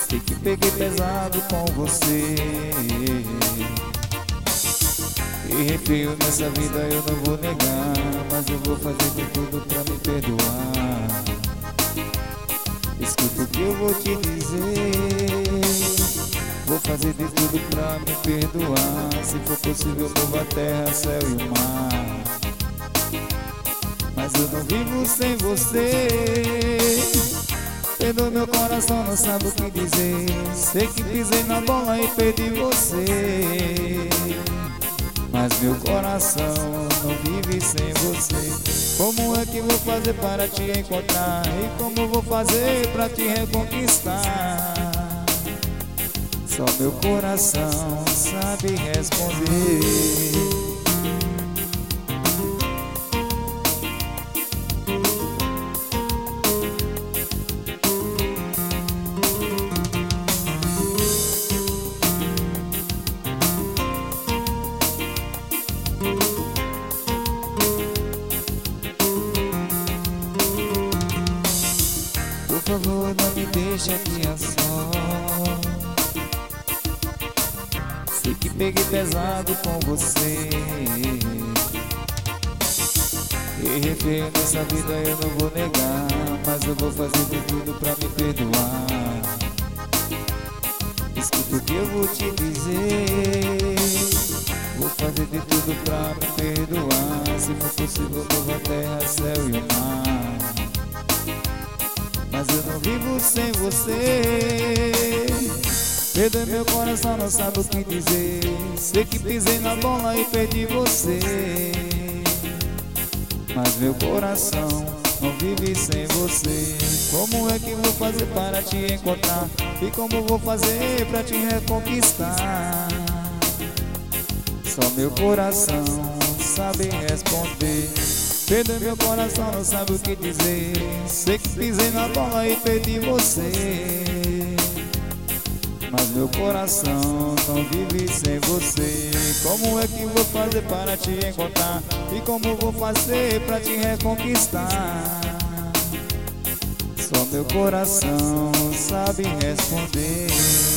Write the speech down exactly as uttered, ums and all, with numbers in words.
Sei que peguei pesado com você, errei feio nessa vida, eu não vou negar, mas eu vou fazer de tudo pra me perdoar. Escuta o que eu vou te dizer, vou fazer de tudo pra me perdoar. Se for possível, mova a terra, céu e o mar, mas eu não vivo sem você. Perdoa, meu coração não sabe o que dizer. Sei que pisei na bola e perdi você, mas meu coração não vive sem você. Como é que vou fazer para te encontrar? E como vou fazer para te reconquistar? Só meu coração sabe responder. Por favor, não me deixe aqui a só. Sei que peguei pesado com você, errei feio nessa vida, eu não vou negar, mas eu vou fazer de tudo pra me perdoar. Escuta o que eu vou te dizer, vou fazer de tudo pra me perdoar. Se for possível, mova a terra, céu e o mar, mas eu não vivo sem você. Perdoe, meu coração não sabe o que dizer. Sei que pisei na bola e perdi você, mas meu coração não vive sem você. Como é que vou fazer para te encontrar? E como vou fazer para te reconquistar? Só meu coração sabe responder. Perdoe, meu coração não sabe o que dizer. Sei que pisei na bola e perdi você, mas meu coração não vive sem você. Como é que vou fazer para te encontrar? E como vou fazer para te reconquistar? Só meu coração sabe responder.